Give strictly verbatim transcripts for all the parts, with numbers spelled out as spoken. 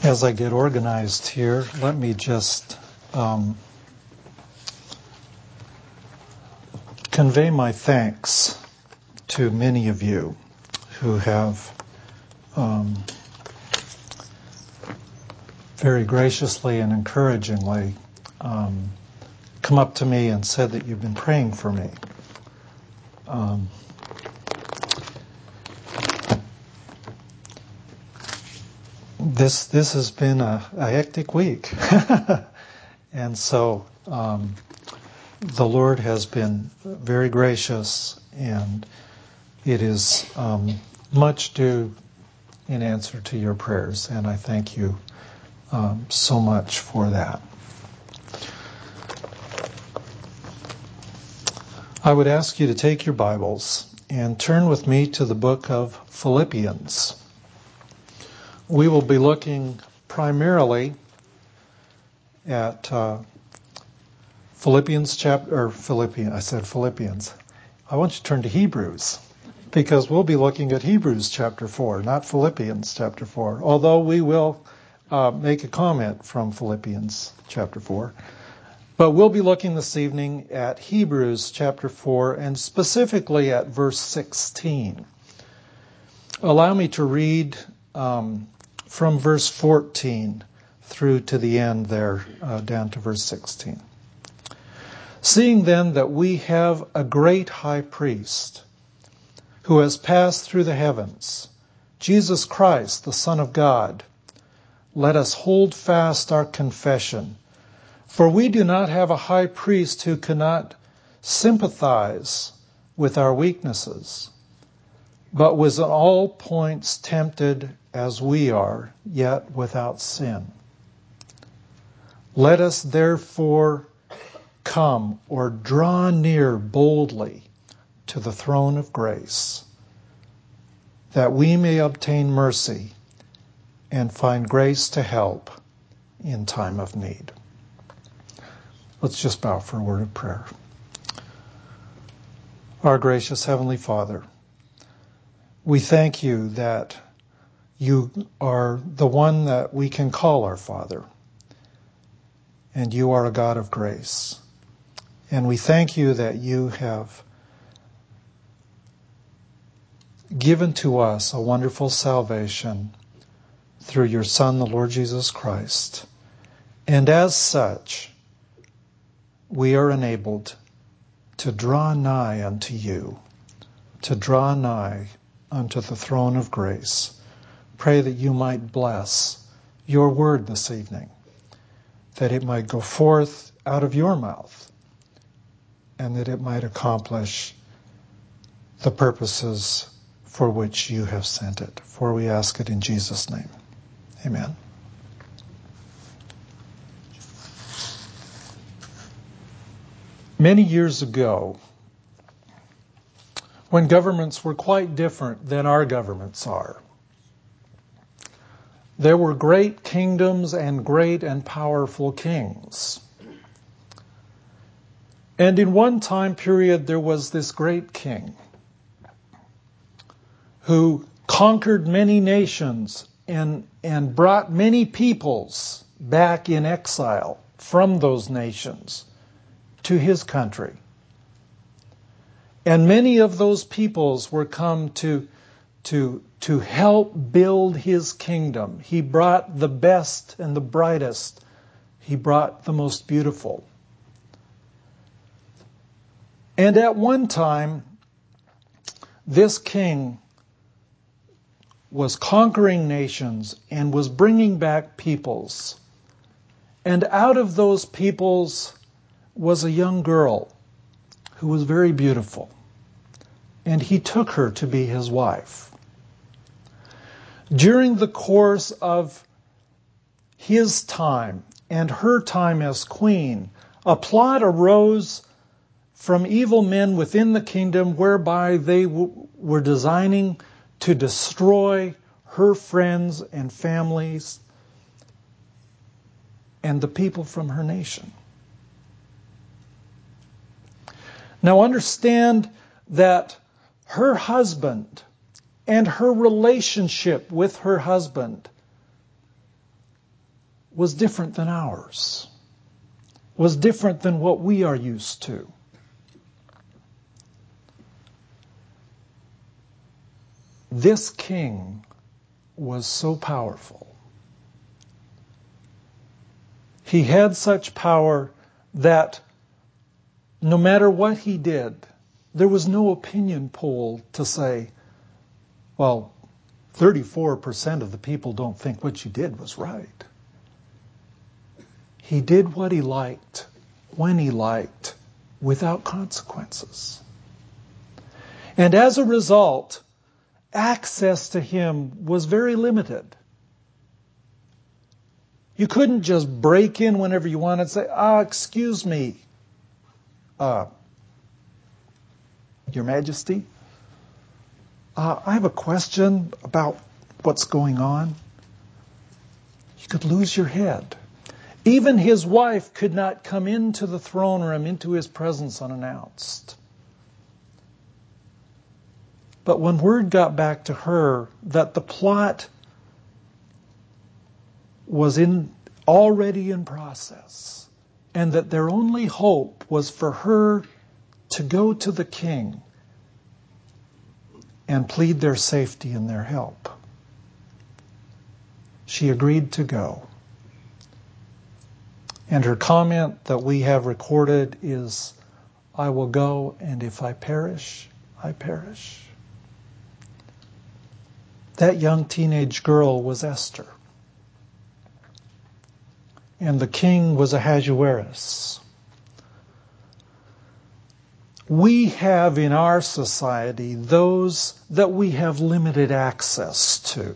As I get organized here, let me just um, convey my thanks to many of you who have um, very graciously and encouragingly um, come up to me and said that you've been praying for me. Um, this this has been a, a hectic week, and so um, the Lord has been very gracious, and it is um, much due in answer to your prayers, and I thank you um, so much for that. I would ask you to take your Bibles and turn with me to the book of Philippians. We will be looking primarily at uh, Philippians chapter, or Philippians, I said Philippians. I want you to turn to Hebrews, because we'll be looking at Hebrews chapter four, not Philippians chapter four, although we will uh, make a comment from Philippians chapter four. But we'll be looking this evening at Hebrews chapter four, and specifically at verse sixteen. Allow me to read um, from verse fourteen through to the end there, uh, down to verse sixteen. Seeing then that we have a great high priest who has passed through the heavens, Jesus Christ, the Son of God, let us hold fast our confession. For we do not have a high priest who cannot sympathize with our weaknesses, but was in all points tempted as we are, yet without sin. Let us therefore come or draw near boldly to the throne of grace, that we may obtain mercy and find grace to help in time of need. Let's just bow for a word of prayer. Our gracious Heavenly Father, we thank you that you are the one that we can call our Father, and you are a God of grace. And we thank you that you have given to us a wonderful salvation through your Son, the Lord Jesus Christ. And as such, we are enabled to draw nigh unto you, to draw nigh unto the throne of grace. Pray that you might bless your word this evening, that it might go forth out of your mouth, and that it might accomplish the purposes for which you have sent it. For we ask it in Jesus' name. Amen. Many years ago, when governments were quite different than our governments are, there were great kingdoms and great and powerful kings. And in one time period, there was this great king who conquered many nations and, and brought many peoples back in exile from those nations to his country. And many of those peoples were come to, to, to help build his kingdom. He brought the best and the brightest. He brought the most beautiful. And at one time, this king was conquering nations and was bringing back peoples. And out of those peoples was a young girl who was very beautiful. And he took her to be his wife. During the course of his time and her time as queen, a plot arose from evil men within the kingdom whereby they w- were designing to destroy her friends and families and the people from her nation. Now understand that her husband and her relationship with her husband was different than ours, was different than what we are used to. This king was so powerful. He had such power that no matter what he did, there was no opinion poll to say, well, thirty-four percent of the people don't think what you did was right. He did what he liked, when he liked, without consequences. And as a result, access to him was very limited. You couldn't just break in whenever you wanted and say, ah, excuse me, uh, Your Majesty, uh, I have a question about what's going on. You could lose your head. Even his wife could not come into the throne room, into his presence unannounced. But when word got back to her that the plot was in already in process, and that their only hope was for her to go to the king and plead their safety and their help, she agreed to go. And her comment that we have recorded is, I will go, and if I perish, I perish. That young teenage girl was Esther. And the king was Ahasuerus. We have in our society those that we have limited access to.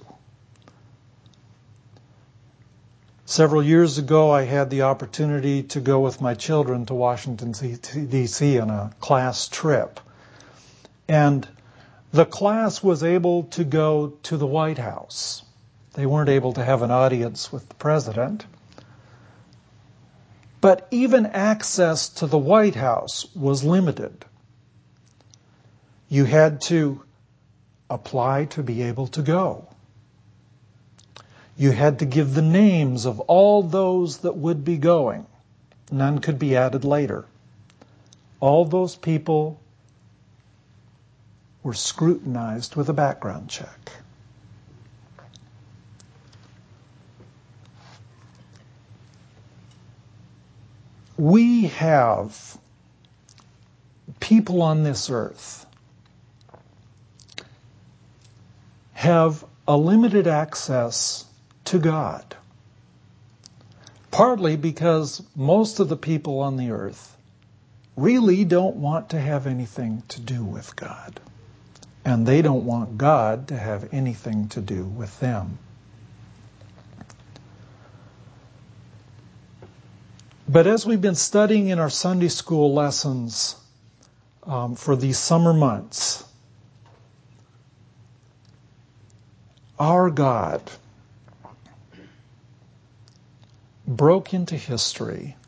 Several years ago, I had the opportunity to go with my children to Washington, D C on a class trip. And the class was able to go to the White House. They weren't able to have an audience with the president. But even access to the White House was limited. You had to apply to be able to go. You had to give the names of all those that would be going. None could be added later. All those people were scrutinized with a background check. We have people on this earth have a limited access to God. Partly because most of the people on the earth really don't want to have anything to do with God. And they don't want God to have anything to do with them. But as we've been studying in our Sunday school lessons um, for these summer months, our God broke into history.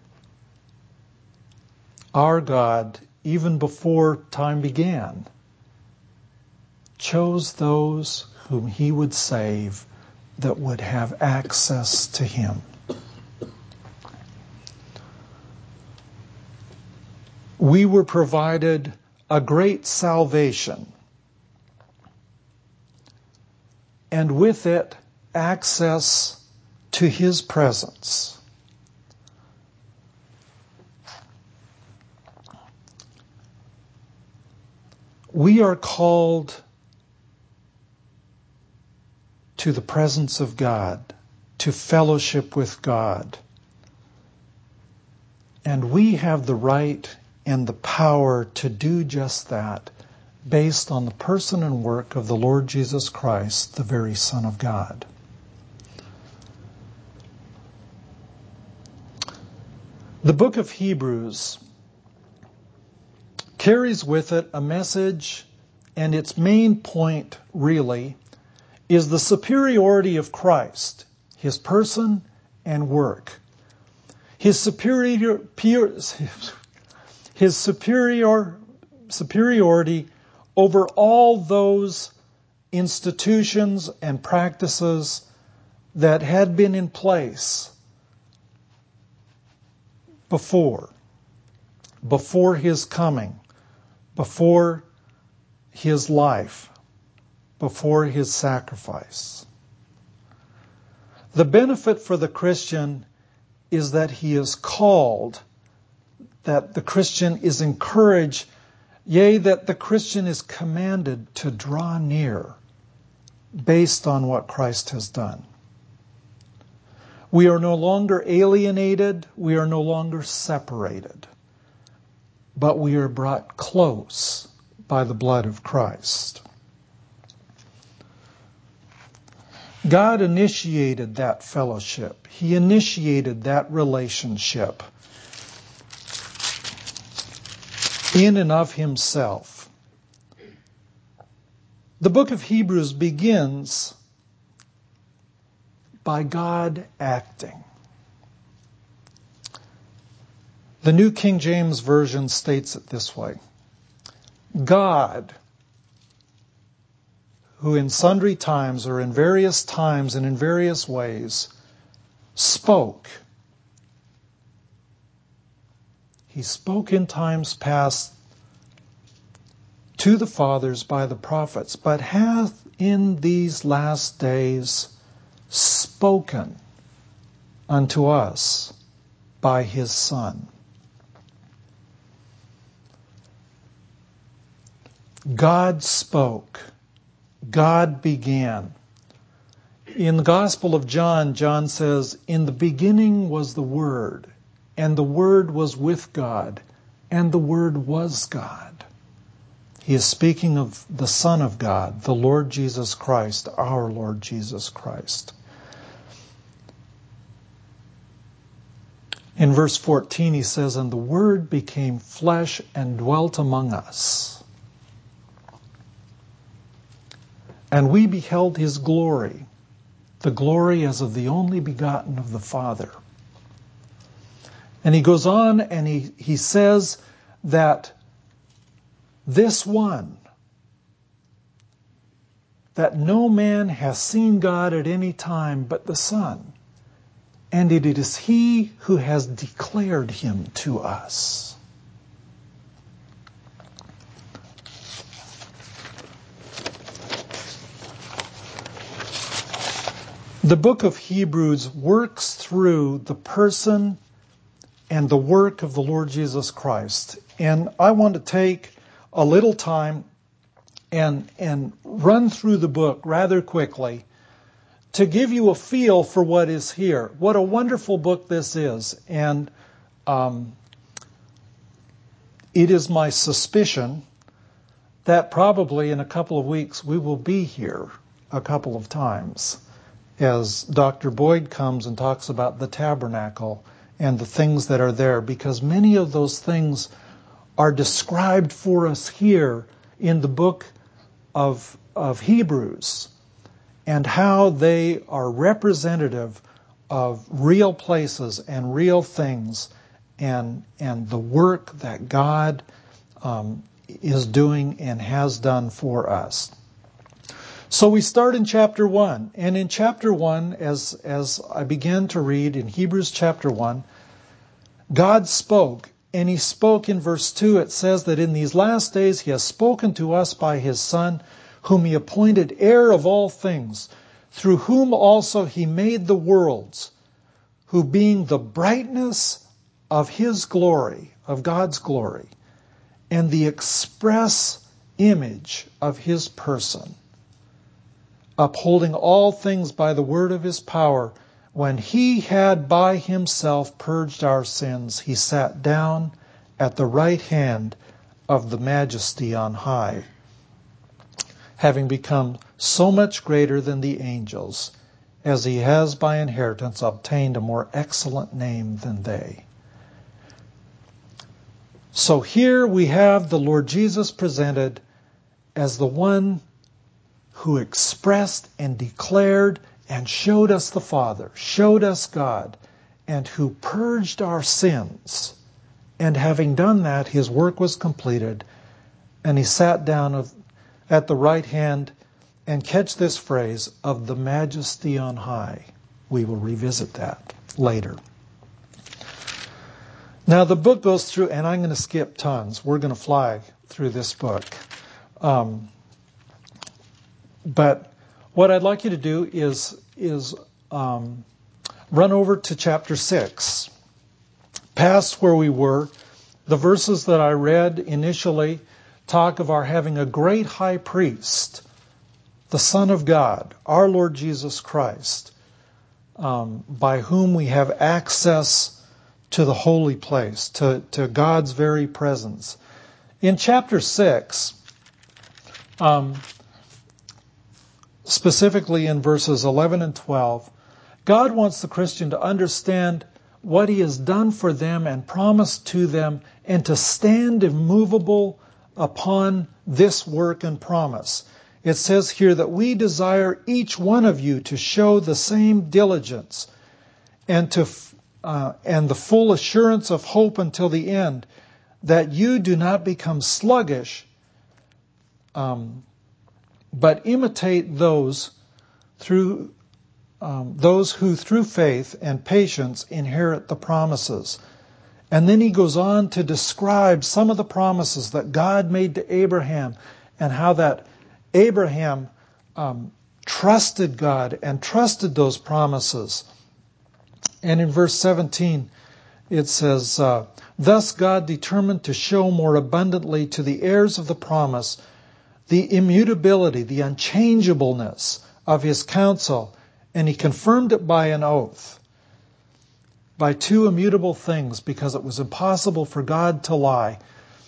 Our God, even before time began, chose those whom he would save that would have access to him. We were provided a great salvation, and with it, access to his presence. We are called to the presence of God, to fellowship with God. And we have the right and the power to do just that based on the person and work of the Lord Jesus Christ, the very Son of God. The book of Hebrews carries with it a message, and its main point, really, is the superiority of Christ, his person and work. His superior, his superior, superiority over all those institutions and practices that had been in place before, before his coming, before his life, before his sacrifice. The benefit for the Christian is that he is called, that the Christian is encouraged, yea, that the Christian is commanded to draw near based on what Christ has done. We are no longer alienated, we are no longer separated, but we are brought close by the blood of Christ. God initiated that fellowship. He initiated that relationship in and of himself. The book of Hebrews begins by God acting. The New King James Version states it this way: God, who in sundry times or in various times and in various ways spoke. He spoke in times past to the fathers by the prophets, but hath in these last days spoken unto us by his Son. God spoke. God began. In the Gospel of John, John says, "In the beginning was the Word, and the Word was with God, and the Word was God." He is speaking of the Son of God, the Lord Jesus Christ, our Lord Jesus Christ. In verse fourteen he says, "And the Word became flesh and dwelt among us. And we beheld his glory, the glory as of the only begotten of the Father." And he goes on and he, he says that this one, that no man hath seen God at any time but the Son, and it is he who has declared him to us. The book of Hebrews works through the person and the work of the Lord Jesus Christ. And I want to take a little time and, and run through the book rather quickly to give you a feel for what is here. What a wonderful book this is. And um, it is my suspicion that probably in a couple of weeks we will be here a couple of times, as Doctor Boyd comes and talks about the tabernacle and the things that are there, because many of those things are described for us here in the book of, of Hebrews, and how they are representative of real places and real things, and, and the work that God um, is doing and has done for us. So we start in chapter one, and in chapter one, as, as I began to read in Hebrews chapter one, God spoke, and he spoke in verse two. It says that in these last days he has spoken to us by his Son, whom he appointed heir of all things, through whom also he made the worlds, who being the brightness of his glory, of God's glory, and the express image of his person, upholding all things by the word of his power, when he had by himself purged our sins, he sat down at the right hand of the Majesty on high, having become so much greater than the angels, as he has by inheritance obtained a more excellent name than they. So here we have the Lord Jesus presented as the one who expressed and declared and showed us the Father, showed us God, and who purged our sins. And having done that, his work was completed, and he sat down of, at the right hand, and catch this phrase, of the Majesty on high. we will revisit that later. Now the book goes through, and I'm going to skip tons. We're going to fly through this book. Um, but what I'd like you to do is, is um, run over to chapter six. Past where we were, the verses that I read initially talk of our having a great high priest, the Son of God, our Lord Jesus Christ, um, by whom we have access to the holy place, to, to God's very presence. In chapter six, um, specifically in verses eleven and twelve, God wants the Christian to understand what He has done for them and promised to them, and to stand immovable upon this work and promise. It says here that we desire each one of you to show the same diligence and to uh, and the full assurance of hope until the end, that you do not become sluggish, um, but imitate those through um, those who through faith and patience inherit the promises. And then he goes on to describe some of the promises that God made to Abraham, and how that Abraham um, trusted God and trusted those promises. And in verse seventeen, it says, uh, thus God determined to show more abundantly to the heirs of the promise the immutability, the unchangeableness of His counsel, and He confirmed it by an oath, by two immutable things, because it was impossible for God to lie.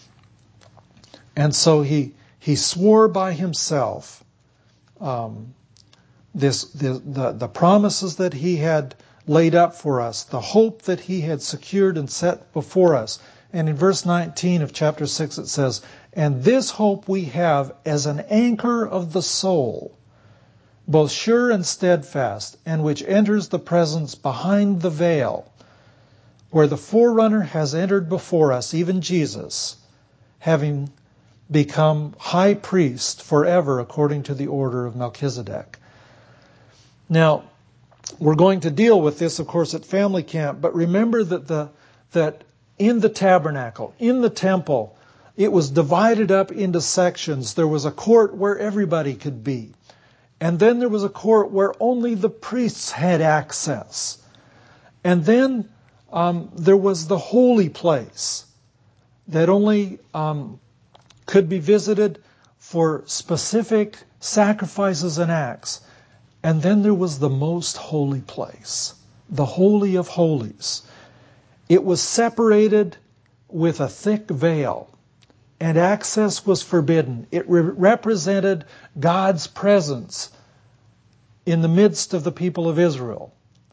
And so He He swore by Himself um, this the, the the promises that He had laid up for us, the hope that He had secured and set before us. And in verse nineteen of chapter six it says, and this hope we have as an anchor of the soul, both sure and steadfast, and which enters the presence behind the veil, where the forerunner has entered before us, even Jesus, having become high priest forever according to the order of Melchizedek. Now, we're going to deal with this, of course, at family camp, but remember that the that in the tabernacle, in the temple, it was divided up into sections. There was a court where everybody could be. And then there was a court where only the priests had access. And then um, there was the holy place that only um, could be visited for specific sacrifices and acts. And then there was the most holy place, the Holy of Holies. It was separated with a thick veil, and access was forbidden. It re- represented God's presence in the midst of the people of Israel.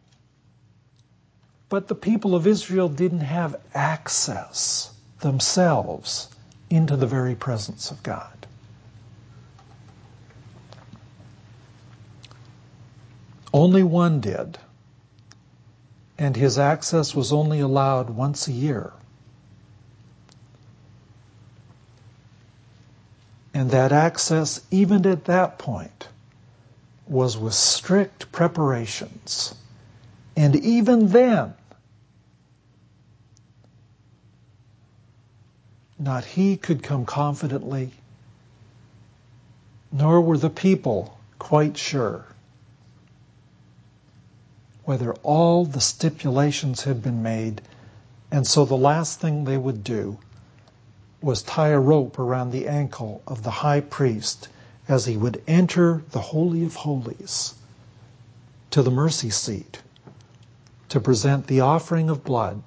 But the people of Israel didn't have access themselves into the very presence of God. Only one did, and his access was only allowed once a year. And that access, even at that point, was with strict preparations. And even then, not he could come confidently, nor were the people quite sure whether all the stipulations had been made. And so the last thing they would do was tie a rope around the ankle of the high priest as he would enter the Holy of Holies to the mercy seat to present the offering of blood.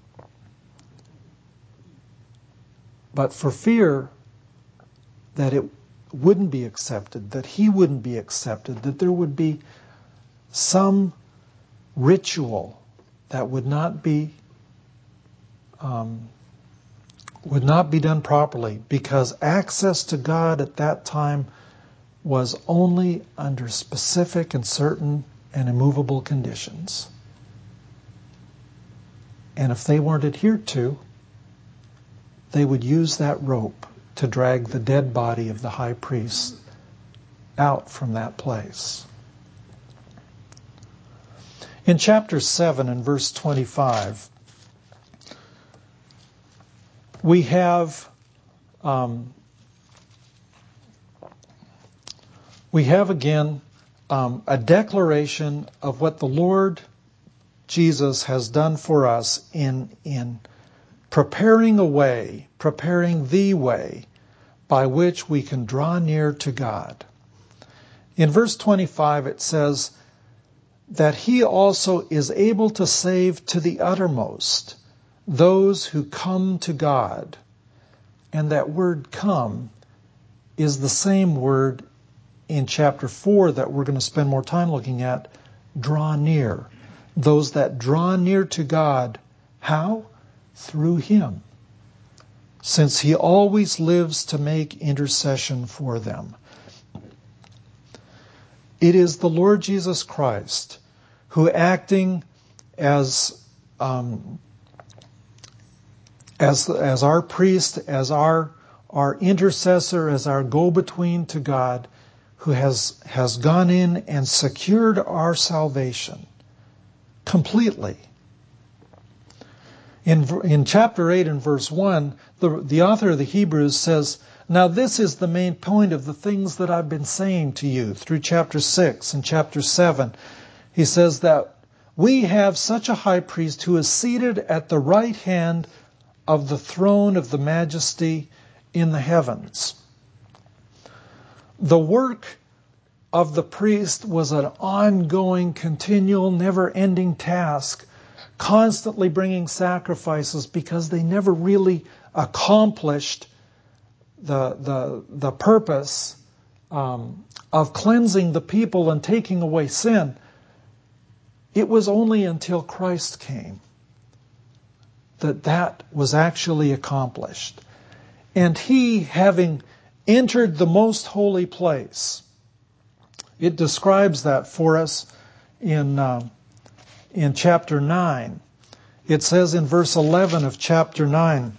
But for fear that it wouldn't be accepted, that he wouldn't be accepted, that there would be some ritual that would not be um, would not be done properly, because access to God at that time was only under specific and certain and immovable conditions. And if they weren't adhered to, they would use that rope to drag the dead body of the high priest out from that place. In chapter seven and verse twenty-five, we have um, we have again um, a declaration of what the Lord Jesus has done for us in in preparing a way, preparing the way by which we can draw near to God. In verse twenty-five it says that He also is able to save to the uttermost those who come to God. And that word come is the same word in chapter four that we're going to spend more time looking at, draw near. Those that draw near to God, how? Through Him, since He always lives to make intercession for them. It is the Lord Jesus Christ who, acting as um, as as our priest, as our our intercessor, as our go-between to God, who has has gone in and secured our salvation completely. In in chapter eight and verse one, the the author of the Hebrews says, "Now this is the main point of the things that I've been saying to you through chapter six and chapter seven." He says that we have such a high priest who is seated at the right hand of the throne of the majesty in the heavens. The work of the priest was an ongoing, continual, never-ending task, constantly bringing sacrifices because they never really accomplished the the the purpose um, of cleansing the people and taking away sin. It was only until Christ came that that was actually accomplished. And He, having entered the most holy place, it describes that for us in uh, in chapter nine. It says in verse eleven of chapter nine,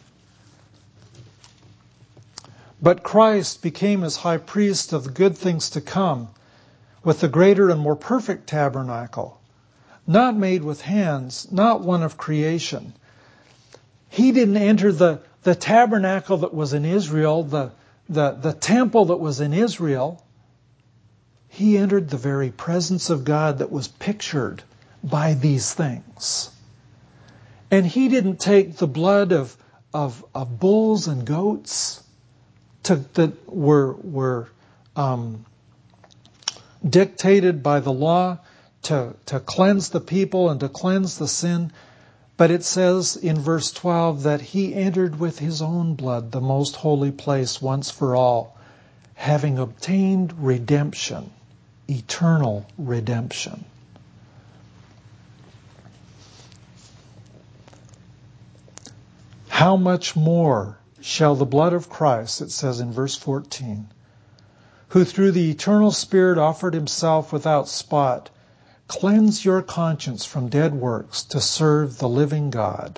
"But Christ became as high priest of the good things to come, with the greater and more perfect tabernacle, not made with hands, not one of creation." He didn't enter the, the tabernacle that was in Israel, the, the, the temple that was in Israel. He entered the very presence of God that was pictured by these things. And He didn't take the blood of, of, of bulls and goats to, that were, were um, dictated by the law to, to cleanse the people and to cleanse the sin. But it says in verse twelve that He entered with His own blood the most holy place once for all, having obtained redemption, eternal redemption. How much more shall the blood of Christ, it says in verse fourteen, who through the eternal Spirit offered Himself without spot, cleanse your conscience from dead works to serve the living God.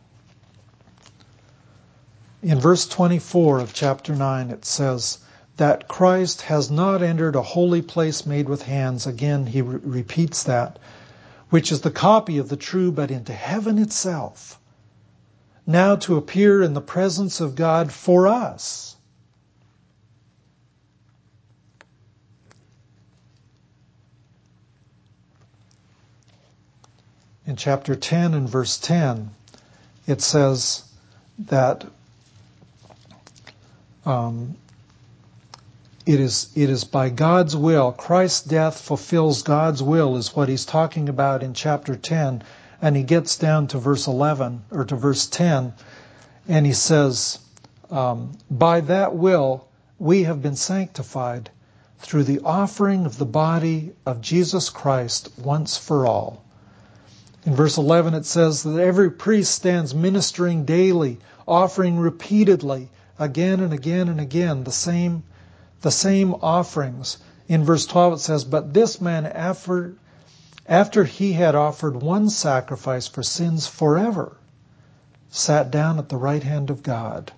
In verse twenty-four of chapter nine it says that Christ has not entered a holy place made with hands. Again, he re- repeats that, which is the copy of the true, but into heaven itself, now to appear in the presence of God for us. In chapter ten and verse ten, it says that um, it is it is by God's will. Christ's death fulfills God's will, is what he's talking about in chapter ten. And he gets down to verse eleven, or to verse ten, and he says, um, by that will we have been sanctified through the offering of the body of Jesus Christ once for all. In verse eleven it says that every priest stands ministering daily, offering repeatedly, again and again and again, the same, the same offerings. In verse twelve it says, but this man, after, after he had offered one sacrifice for sins forever, sat down at the right hand of God.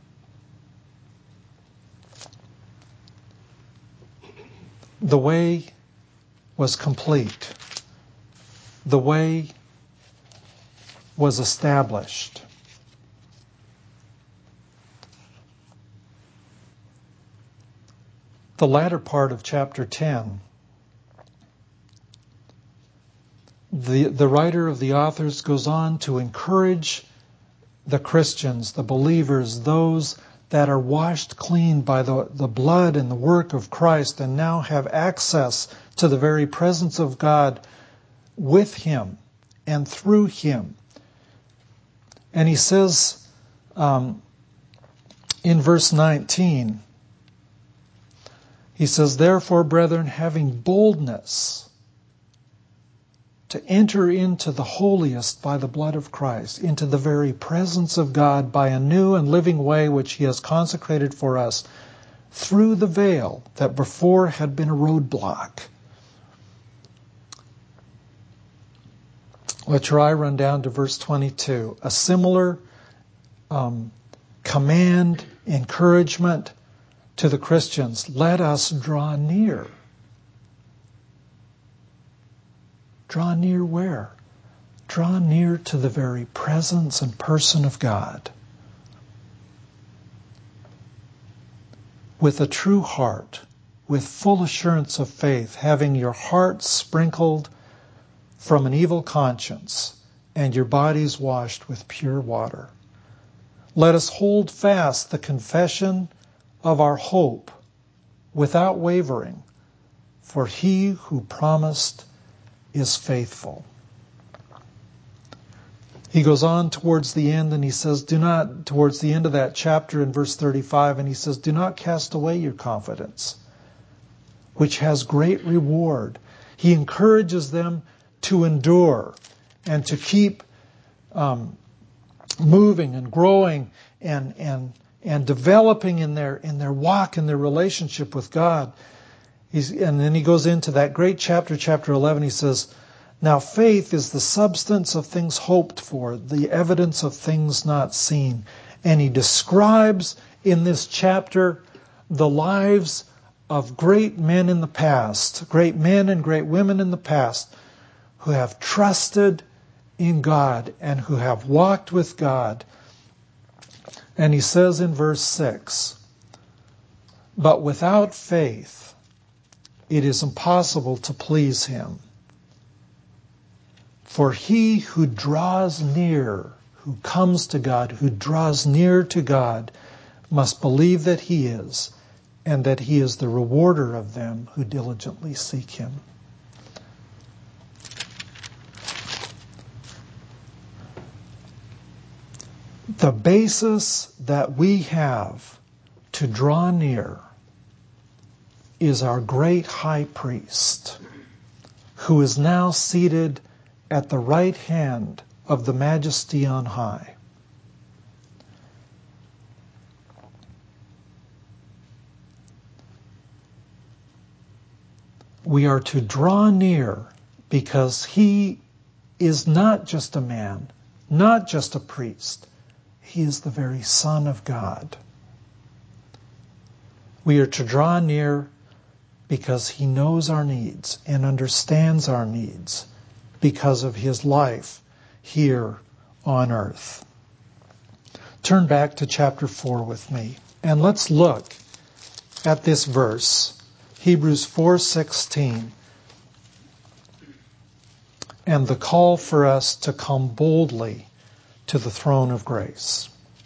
The way was complete. the way was established. The latter part of chapter ten, the, the writer of the authors goes on to encourage the Christians, the believers, those that are washed clean by the, the blood and the work of Christ and now have access to the very presence of God with Him and through Him. And he says um, in verse nineteen, he says, "Therefore, brethren, having boldness to enter into the holiest by the blood of Christ, into the very presence of God by a new and living way which He has consecrated for us through the veil that before had been a roadblock." Let's try run down to verse twenty-two. A similar um, command, encouragement to the Christians. Let us draw near. Draw near where? Draw near to the very presence and person of God. With a true heart, with full assurance of faith, having your heart sprinkled from an evil conscience and your bodies washed with pure water. Let us hold fast the confession of our hope without wavering, for He who promised is faithful. He goes on towards the end and he says, do not, towards the end of that chapter in verse thirty-five, and he says, do not cast away your confidence, which has great reward. He encourages them to endure and to keep um, moving and growing and and and developing in their in their walk, in their relationship with God. He's, and then he goes into that great chapter, chapter eleven. He says, now faith is the substance of things hoped for, the evidence of things not seen. And he describes in this chapter the lives of great men in the past, great men and great women in the past, who have trusted in God and who have walked with God. And he says in verse six, but without faith it is impossible to please Him. For he who draws near, who comes to God, who draws near to God, must believe that He is, and that He is the rewarder of them who diligently seek Him. The basis that we have to draw near is our great high priest, who is now seated at the right hand of the Majesty on high. We are to draw near because He is not just a man, not just a priest. He is the very Son of God. We are to draw near because He knows our needs and understands our needs because of His life here on earth. Turn back to chapter four with me, and let's look at this verse, Hebrews four sixteen, and the call for us to come boldly to the throne of grace.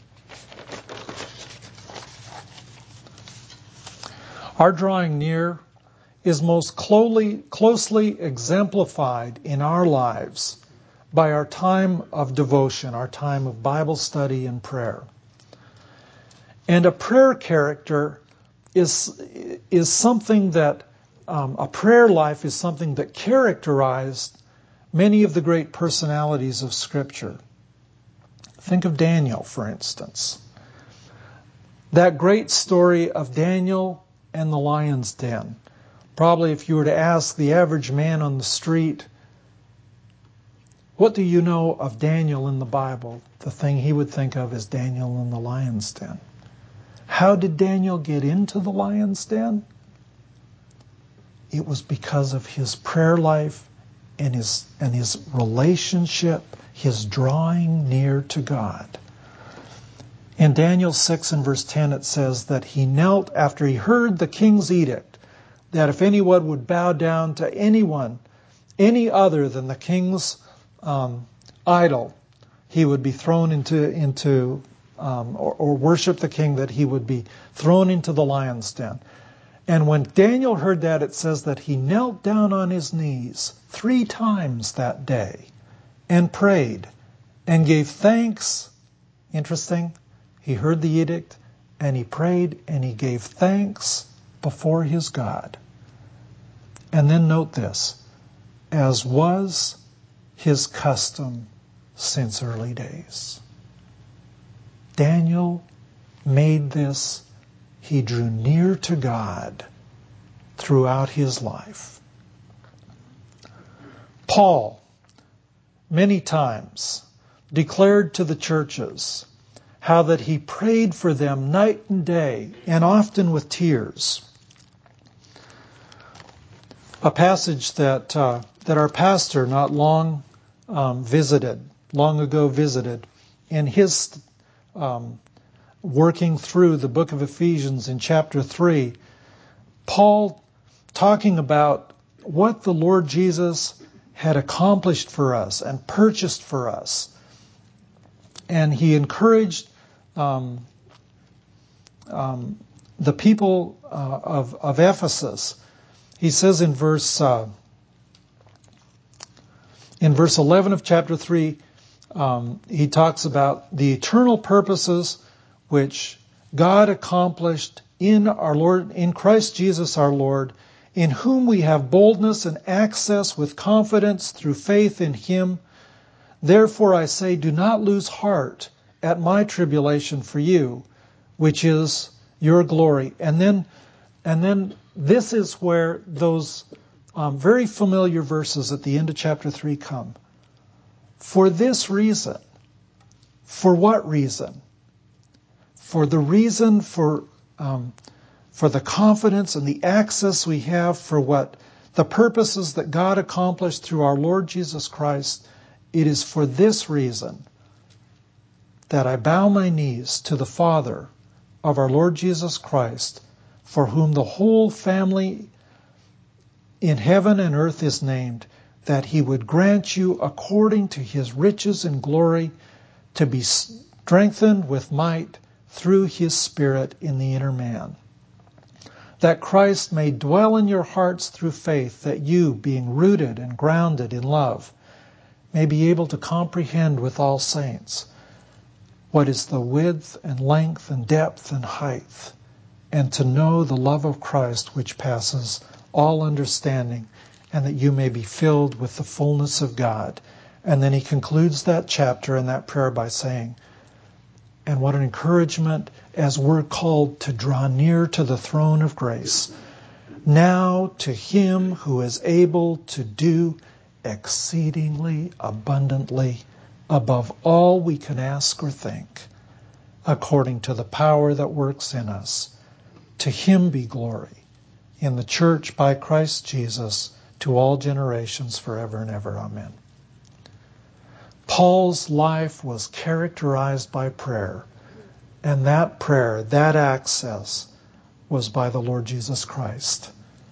Our drawing near is most closely, closely exemplified in our lives by our time of devotion, our time of Bible study and prayer. And a prayer character is, is something that, um, a prayer life is something that characterized many of the great personalities of Scripture. Think of Daniel, for instance. That great story of Daniel and the lion's den. Probably if you were to ask the average man on the street, what do you know of Daniel in the Bible? The thing he would think of is Daniel in the lion's den. How did Daniel get into the lion's den? It was because of his prayer life and his, and his relationship, his drawing near to God. In Daniel six and verse ten it says that he knelt after he heard the king's edict that if anyone would bow down to anyone, any other than the king's um, idol, he would be thrown into, into um, or, or worship the king, that he would be thrown into the lion's den. And when Daniel heard that, it says that he knelt down on his knees three times that day and prayed and gave thanks. Interesting. He heard the edict and he prayed and he gave thanks before his God. And then note this, as was his custom since early days. Daniel made this. He drew near to God throughout his life. Paul, many times, declared to the churches how that he prayed for them night and day, and often with tears. A passage that uh, that our pastor not long um, visited, long ago visited, in his um, working through the book of Ephesians in chapter three, Paul talking about what the Lord Jesus had accomplished for us and purchased for us. And he encouraged um, um, the people uh, of, of Ephesus. He says in verse uh, in verse eleven of chapter three, um, he talks about the eternal purposes which God accomplished in our Lord, in Christ Jesus our Lord, in whom we have boldness and access with confidence through faith in Him. Therefore I say, do not lose heart at my tribulation for you, which is your glory. And then, and then this is where those um, very familiar verses at the end of chapter three come. For this reason. For what reason? For the reason for um, for the confidence and the access we have for what the purposes that God accomplished through our Lord Jesus Christ. It is for this reason that I bow my knees to the Father of our Lord Jesus Christ, for whom the whole family in heaven and earth is named, that He would grant you according to His riches and glory to be strengthened with might through His Spirit in the inner man, that Christ may dwell in your hearts through faith, that you, being rooted and grounded in love, may be able to comprehend with all saints what is the width and length and depth and height, and to know the love of Christ which passes all understanding, and that you may be filled with the fullness of God. And then he concludes that chapter and that prayer by saying, and what an encouragement as we're called to draw near to the throne of grace. Now to Him who is able to do exceedingly abundantly above all we can ask or think, according to the power that works in us. To Him be glory in the church by Christ Jesus to all generations forever and ever. Amen. Paul's life was characterized by prayer, and that prayer, that access, was by the Lord Jesus Christ.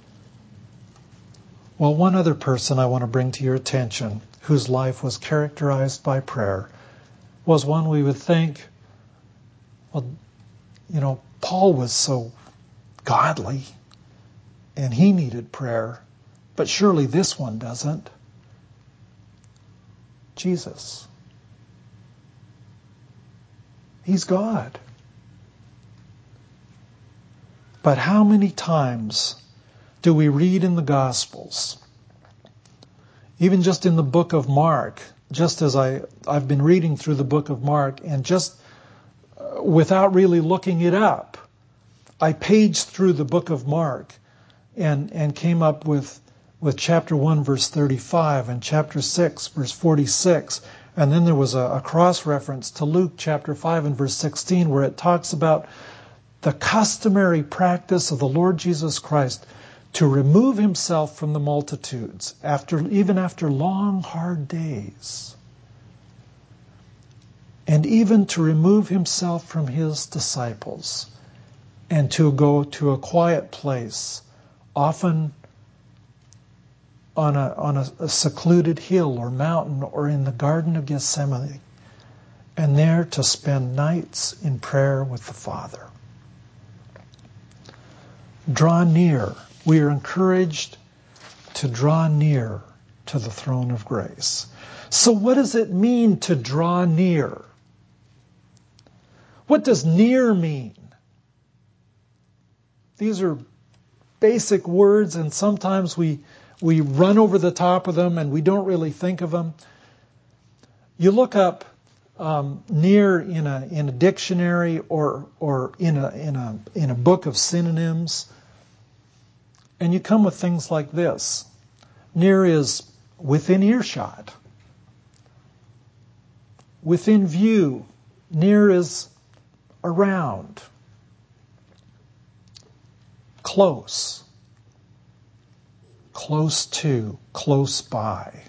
Well, one other person I want to bring to your attention whose life was characterized by prayer was one we would think, well, you know, Paul was so godly and he needed prayer, but surely this one doesn't. Jesus. He's God. But how many times do we read in the Gospels, even just in the book of Mark, just as I, I've been reading through the book of Mark, and just uh, without really looking it up, I paged through the book of Mark and, and came up with with chapter one, verse thirty-five, and chapter six, verse forty-six. And then there was a, a cross-reference to Luke chapter five and verse sixteen, where it talks about the customary practice of the Lord Jesus Christ to remove himself from the multitudes, after even after long, hard days, and even to remove himself from his disciples and to go to a quiet place, often on a, on a, a secluded hill or mountain or in the Garden of Gethsemane, and there to spend nights in prayer with the Father. Draw near. We are encouraged to draw near to the throne of grace. So what does it mean to draw near? What does near mean? These are basic words, and sometimes we we run over the top of them and we don't really think of them. You look up um, near in a in a dictionary or or in a in a in a book of synonyms, and you come with things like this. Near is within earshot, within view. Near is around, close, close to, close by.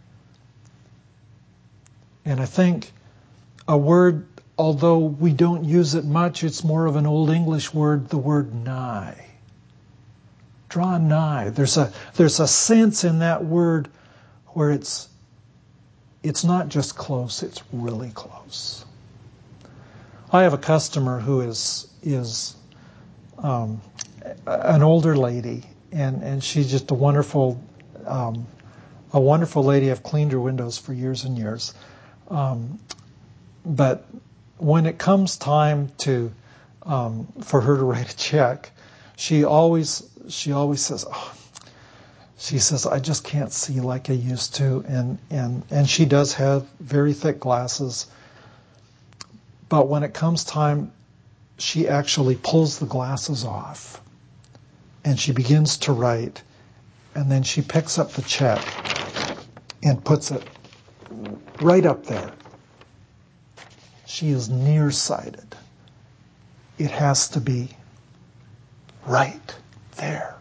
And I think a word, although we don't use it much, it's more of an Old English word, the word nigh. Draw nigh. There's a there's a sense in that word where it's it's not just close, it's really close. I have a customer who is is um, an older lady, and, and she's just a wonderful um, a wonderful lady. I've cleaned her windows for years and years. Um, but when it comes time to um, for her to write a check, she always she always says, oh, she says, I just can't see like I used to, and and and she does have very thick glasses. But when it comes time, she actually pulls the glasses off and she begins to write, and then she picks up the check and puts it right up there. She is nearsighted. It has to be right there.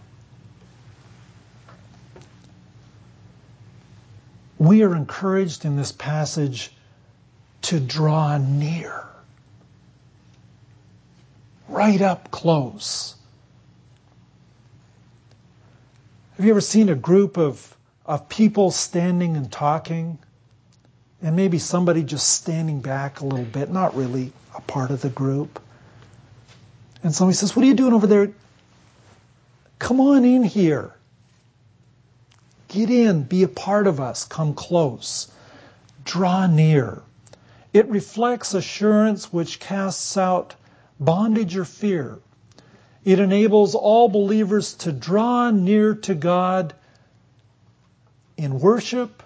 We are encouraged in this passage to draw near. Right up close. Have you ever seen a group of, of people standing and talking? And maybe somebody just standing back a little bit, not really a part of the group. And somebody says, what are you doing over there? Come on in here. Get in, be a part of us, come close. Draw near. It reflects assurance which casts out bondage or fear. It enables all believers to draw near to God in worship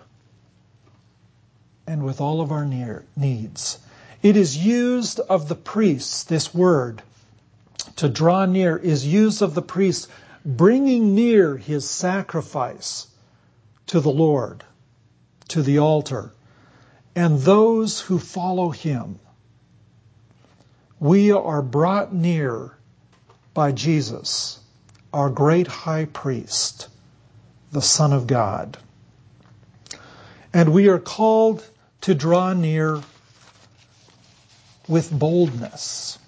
and with all of our near needs. It is used of the priests, this word, to draw near, is used of the priest bringing near his sacrifice to the Lord, to the altar, and those who follow him. We are brought near by Jesus, our great high priest, the Son of God. And we are called to draw near with boldness.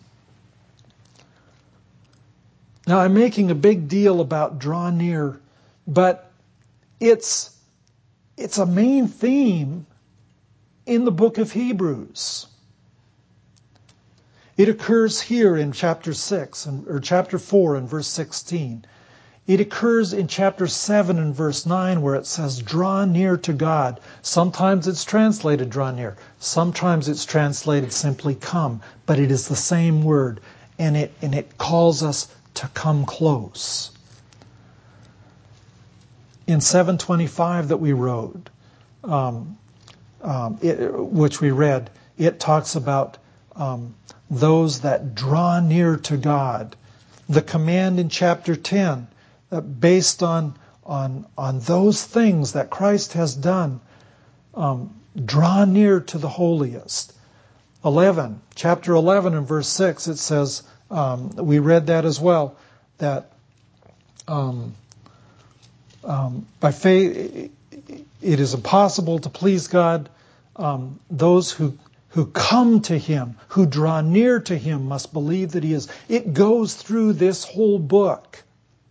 Now, I'm making a big deal about draw near, but it's, it's a main theme in the book of Hebrews. It occurs here in chapter six, or chapter four and verse sixteen. It occurs in chapter seven and verse nine where it says, draw near to God. Sometimes it's translated draw near. Sometimes it's translated simply come. But it is the same word. And it, and it calls us to come close. In seven twenty-five that we wrote, um, um, it, which we read, it talks about um, those that draw near to God. The command in chapter ten, uh, based on, on, on those things that Christ has done, um, draw near to the holiest. eleven, chapter eleven and verse six, it says, um, we read that as well, that um, Um, by faith, it is impossible to please God. Um, those who who come to Him, who draw near to Him, must believe that He is. It goes through this whole book.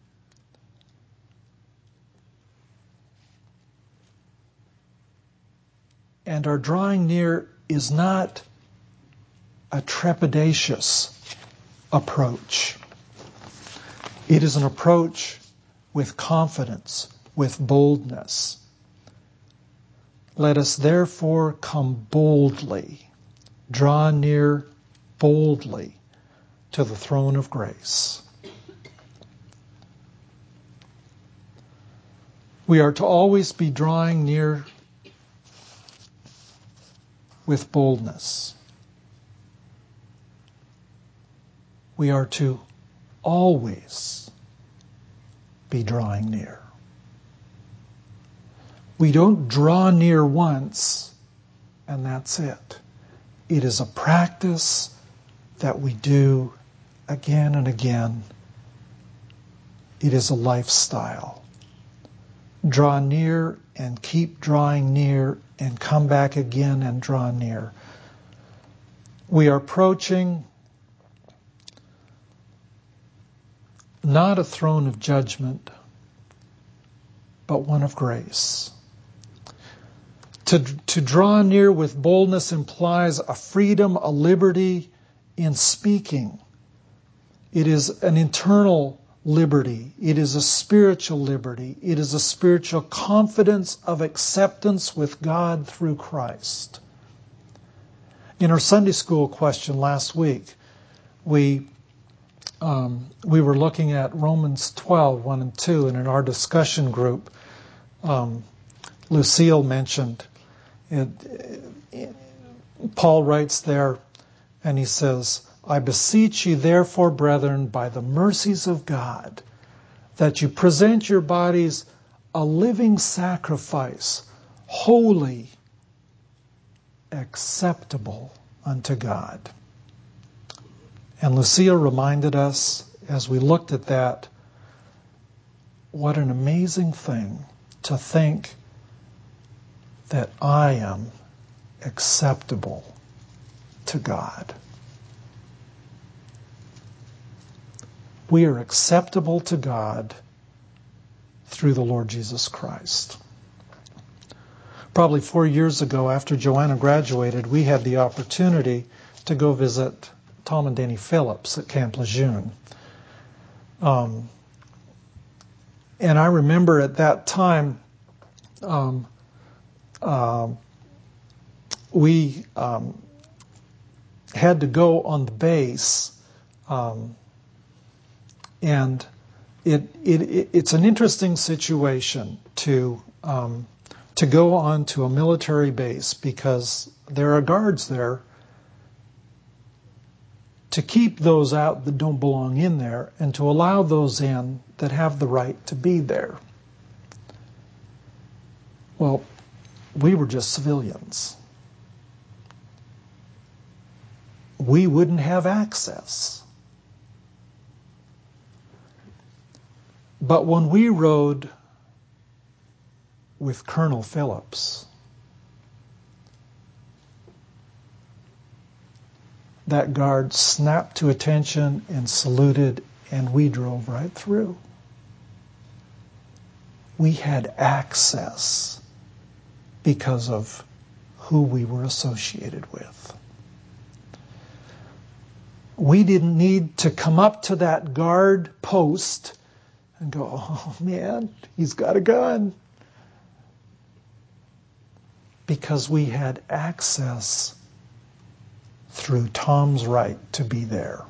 And our drawing near is not a trepidatious approach. It is an approach with confidence, with boldness. Let us therefore come boldly, draw near boldly to the throne of grace. We are to always be drawing near with boldness. We are to always be drawing near. We don't draw near once and that's it. It is a practice that we do again and again. It is a lifestyle. Draw near and keep drawing near and come back again and draw near. We are approaching not a throne of judgment, but one of grace. To, to draw near with boldness implies a freedom, a liberty in speaking. It is an internal liberty. It is a spiritual liberty. It is a spiritual confidence of acceptance with God through Christ. In our Sunday school question last week, we um, we were looking at Romans twelve, one and two, and in our discussion group, um, Lucille mentioned it, it, Paul writes there, and he says, I beseech you therefore, brethren, by the mercies of God, that you present your bodies a living sacrifice, holy, acceptable unto God. And Lucille reminded us, as we looked at that, what an amazing thing to think that I am acceptable to God. We are acceptable to God through the Lord Jesus Christ. Probably four years ago, after Joanna graduated, we had the opportunity to go visit Tom and Danny Phillips at Camp Lejeune. Um, and I remember at that time, um, uh, we um, had to go on the base, um, and it, it, it it's an interesting situation to um, to go onto a military base because there are guards there to keep those out that don't belong in there and to allow those in that have the right to be there. Well, we were just civilians. We wouldn't have access. But when we rode with Colonel Phillips, that guard snapped to attention and saluted, and we drove right through. We had access because of who we were associated with. We didn't need to come up to that guard post and go, oh man, he's got a gun. Because we had access through Tom's right to be there.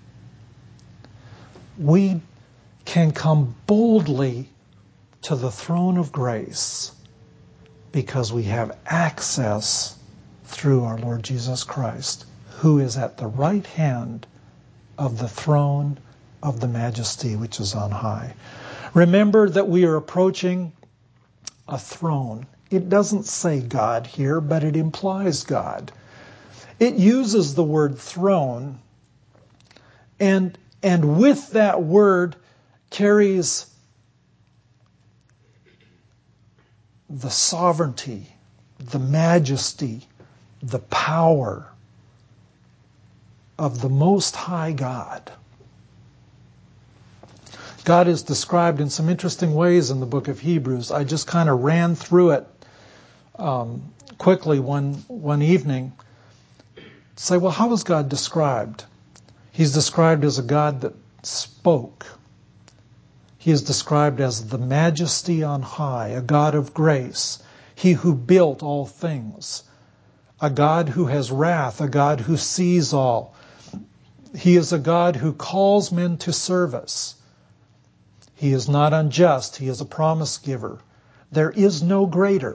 We can come boldly to the throne of grace because we have access through our Lord Jesus Christ, who is at the right hand of the throne of the majesty which is on high. Remember that we are approaching a throne. It doesn't say God here, but it implies God. It uses the word throne, and, and with that word carries the sovereignty, the majesty, the power of the Most High God. God is described in some interesting ways in the book of Hebrews. I just kind of ran through it um, quickly one one evening. Say, well, how is God described? He's described as a God that spoke. He is described as the majesty on high, a God of grace, he who built all things, a God who has wrath, a God who sees all. He is a God who calls men to service. He is not unjust. He is a promise giver. There is no greater.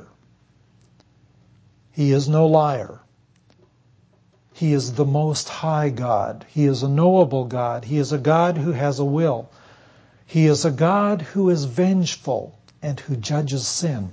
He is no liar. He is the Most High God. He is a knowable God. He is a God who has a will. He is a God who is vengeful and who judges sin.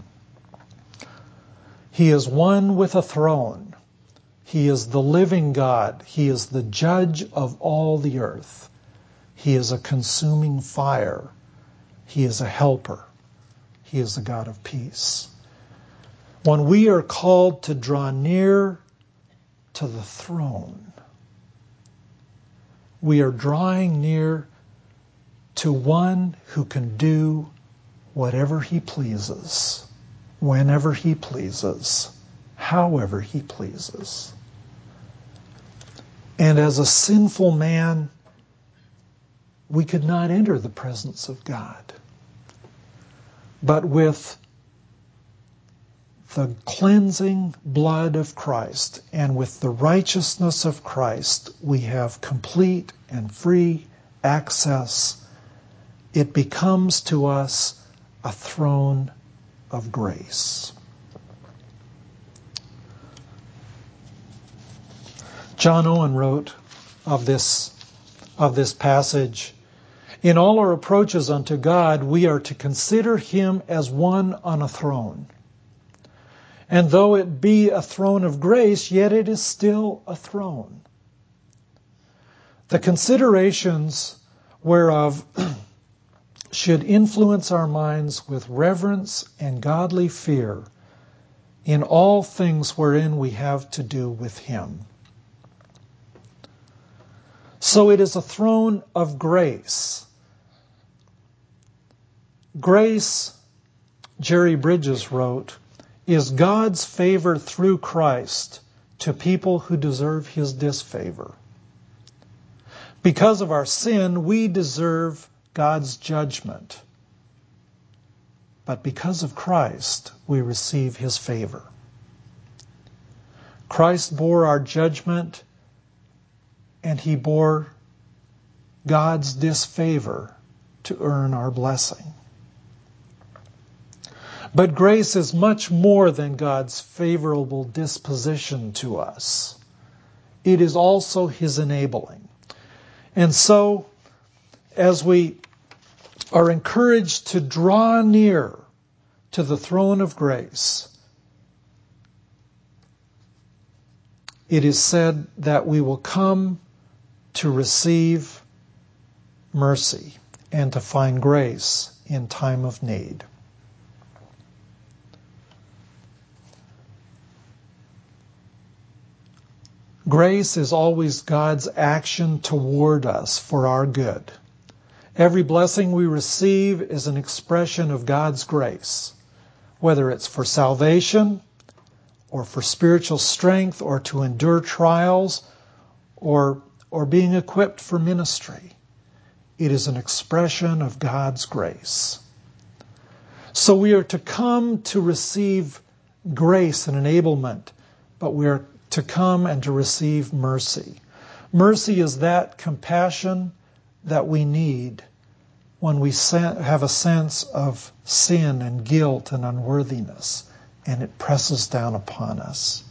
He is one with a throne. He is the living God. He is the judge of all the earth. He is a consuming fire. He is a helper. He is a God of peace. When we are called to draw near to the throne, we are drawing near to one who can do whatever he pleases, whenever he pleases, however he pleases. And as a sinful man, we could not enter the presence of God. But with the cleansing blood of Christ and with the righteousness of Christ, we have complete and free access. It becomes to us a throne of grace. John Owen wrote of this, of this passage, "In all our approaches unto God, we are to consider him as one on a throne. And though it be a throne of grace, yet it is still a throne. The considerations whereof should influence our minds with reverence and godly fear in all things wherein we have to do with him." So it is a throne of grace. Grace, Jerry Bridges wrote, is God's favor through Christ to people who deserve his disfavor. Because of our sin, we deserve God's judgment. But because of Christ, we receive his favor. Christ bore our judgment, and he bore God's disfavor to earn our blessing. But grace is much more than God's favorable disposition to us. It is also his enabling. And so, as we are encouraged to draw near to the throne of grace, it is said that we will come to receive mercy and to find grace in time of need. Grace is always God's action toward us for our good. Every blessing we receive is an expression of God's grace, whether it's for salvation or for spiritual strength or to endure trials or, or being equipped for ministry. It is an expression of God's grace. So we are to come to receive grace and enablement, but we are to come and to receive mercy. Mercy is that compassion that we need when we have a sense of sin and guilt and unworthiness, and it presses down upon us.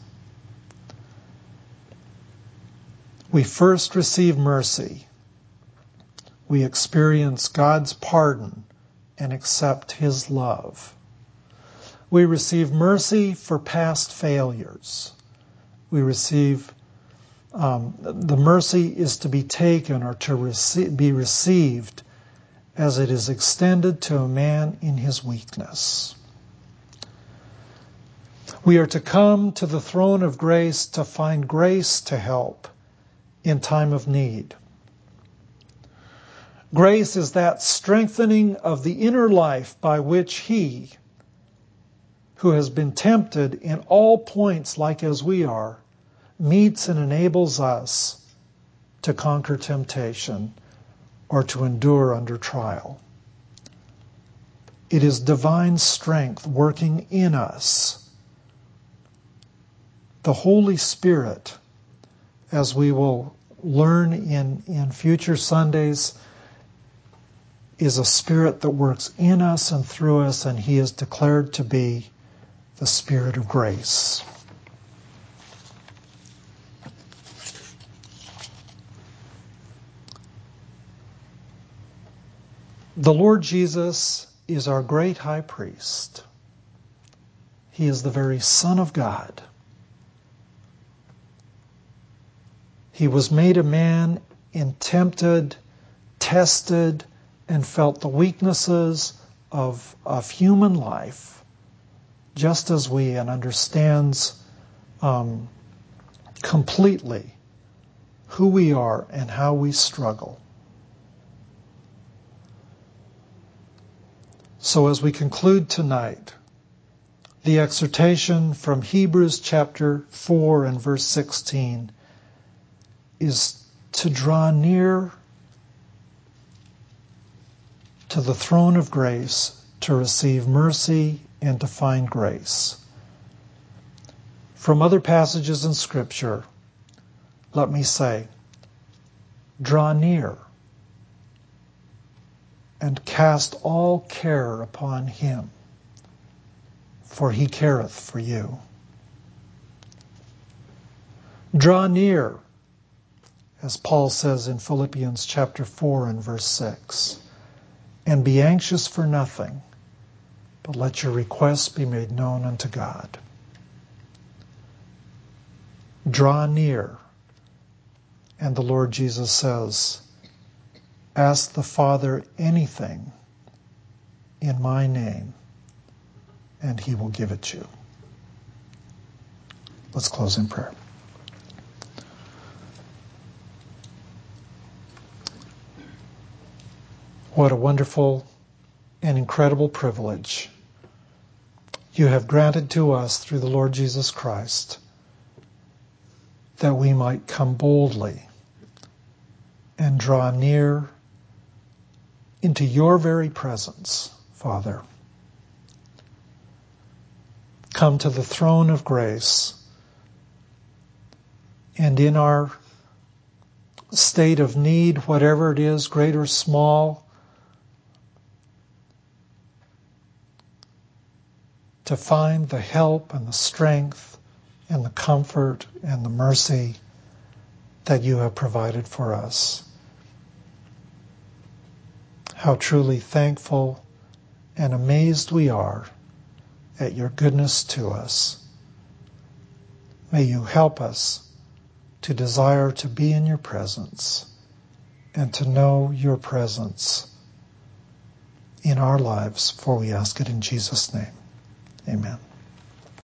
We first receive mercy. We experience God's pardon and accept his love. We receive mercy for past failures. We receive, um, the mercy is to be taken or to rece- be received as it is extended to a man in his weakness. We are to come to the throne of grace to find grace to help in time of need. Grace is that strengthening of the inner life by which He, who has been tempted in all points like as we are, meets and enables us to conquer temptation or to endure under trial. It is divine strength working in us. The Holy Spirit, as we will learn in, in future Sundays, is a Spirit that works in us and through us, and He is declared to be the Spirit of grace. The Lord Jesus is our great high priest. He is the very Son of God. He was made a man and tempted, tested, and felt the weaknesses of, of human life, just as we, and understands um, completely who we are and how we struggle. So as we conclude tonight, the exhortation from Hebrews chapter four and verse sixteen is to draw near to the throne of grace to receive mercy and to find grace. From other passages in Scripture, let me say, draw near and cast all care upon Him, for He careth for you. Draw near, as Paul says in Philippians chapter four and verse six, and be anxious for nothing, but let your requests be made known unto God. Draw near, and the Lord Jesus says, ask the Father anything in my name, and He will give it you. Let's close in prayer. What a wonderful and incredible privilege you have granted to us through the Lord Jesus Christ, that we might come boldly and draw near into your very presence, Father. Come to the throne of grace, and in our state of need, whatever it is, great or small, to find the help and the strength and the comfort and the mercy that you have provided for us. How truly thankful and amazed we are at your goodness to us. May you help us to desire to be in your presence and to know your presence in our lives, for we ask it in Jesus' name. Amen.